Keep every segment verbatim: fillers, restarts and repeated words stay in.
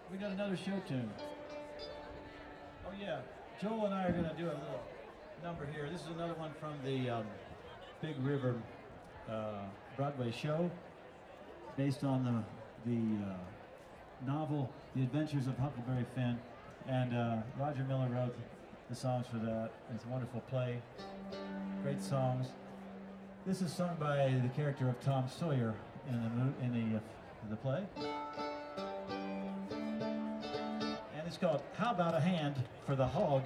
we got another show tune. Oh yeah, Joel and I are gonna do a little number here. This is another one from the um, Big River uh, Broadway show, based on the the uh, novel The Adventures of Huckleberry Finn, and uh, Roger Miller wrote the songs for that. It's a wonderful play, great songs. This is sung by the character of Tom Sawyer in the in the uh, the play. It's called How About a Hand for the Hog?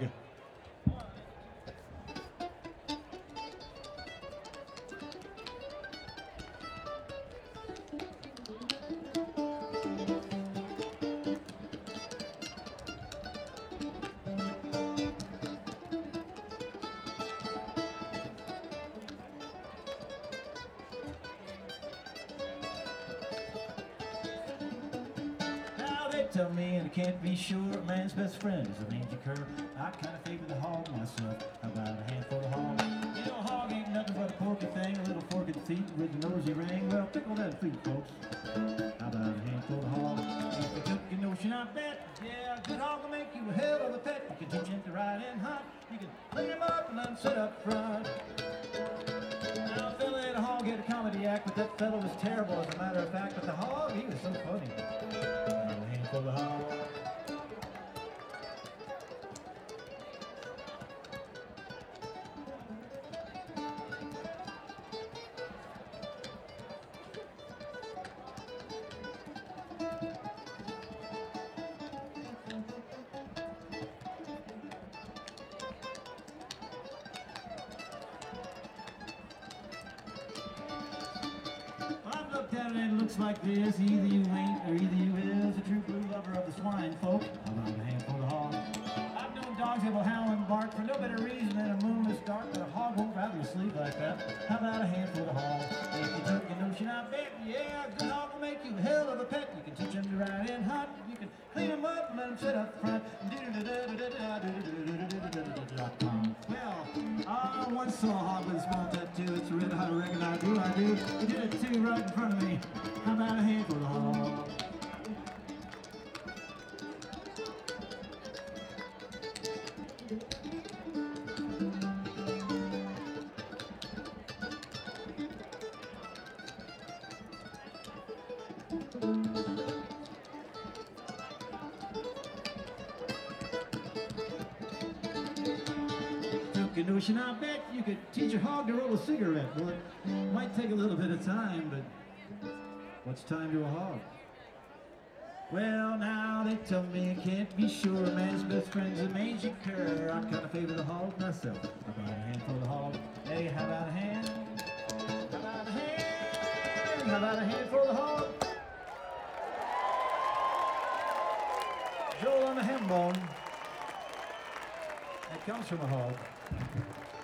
Tell me, and I can't be sure, a man's best friend is a mangy cur. I kind of favor the hog myself. How about a handful of hog? You know, a hog ain't nothing but a porky thing, a little forked feet with a nosy ring. Well, pickle that feet, folks. How about a handful of hog? If you took your notion, I bet, yeah, a good hog will make you a hell of a pet. You can teach him to ride and hunt. You can clean him up and let him sit up front. Now, a fella had a hog had a comedy act, but that fellow was terrible, as a matter of fact. But the hog, he was so funny. For the hog. I've looked at it and it looks like this. Either you ain't or either you is a true blue lover of the swine, folk. How about a handful of hogs? I've known dogs that will howl and bark for no better reason than a moonless dark, but a hog won't rather sleep like that. How about a handful of hogs? If you took your notion, I bet, yeah, a good hog will make you a hell of a pet. You can teach him to ride and hunt. You can clean him up and let him sit up front. Well, I once saw a hog with a small tattoo. It's a red hot record. I do, I do. He did it too, right in front of me. How about a handful of hogs? Took a notion, I bet you could teach a hog to roll a cigarette. Well, it might take a little bit of time, but what's time to a hog? Well, now they tell me I can't be sure. A man's best friend's a mangy cur. I kind of favor the hog myself. How about a handful of hog? Hey, how about a hand? How about a hand? How about a handful of hog? Joel on the hem bone. That comes from a hog.